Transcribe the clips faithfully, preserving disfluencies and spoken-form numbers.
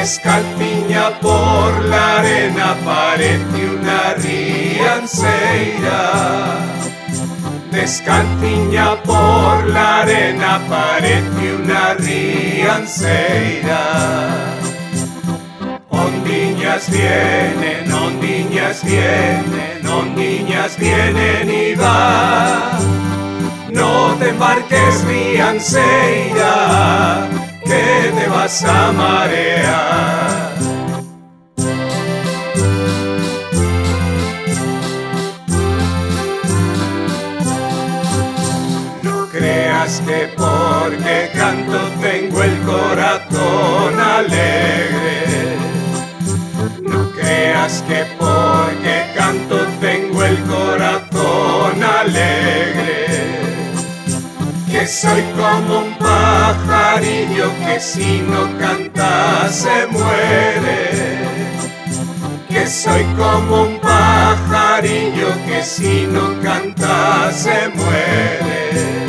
Descalpiña por la arena, parece una rianceira. Descalpiña por la arena, parece una rianceira. Ondiñas vienen, ondiñas vienen, ondiñas vienen y van. No te embarques, rianceira, que te vas a marear. No creas que porque canto tengo el corazón alegre. No creas que porque canto tengo el corazón alegre. Que soy como un pajarillo que si no canta se muere. Que soy como un pajarillo que si no canta se muere.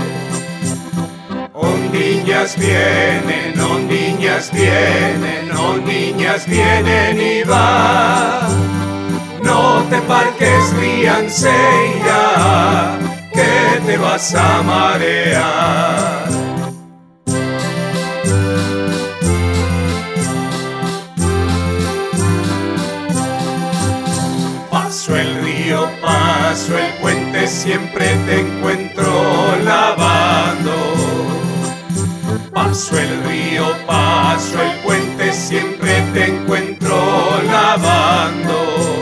Ondiñas vienen, ondiñas vienen, ondiñas vienen y van. No te embarques, rianceira, que te vas a marear. Paso el río, paso el puente, siempre te encuentro lavando. Paso el río, paso el puente, siempre te encuentro lavando.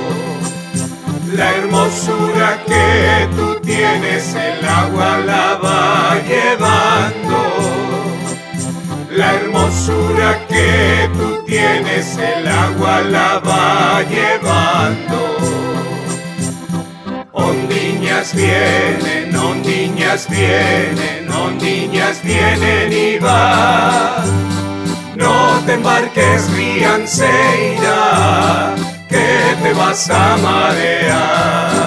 La hermosura que tú tienes, el agua la va llevando. La hermosura que tú tienes, el agua la va llevando. Ondiñas vienen, ondiñas vienen, ondiñas vienen y van. No te embarques, rianceira, que te vas a marear.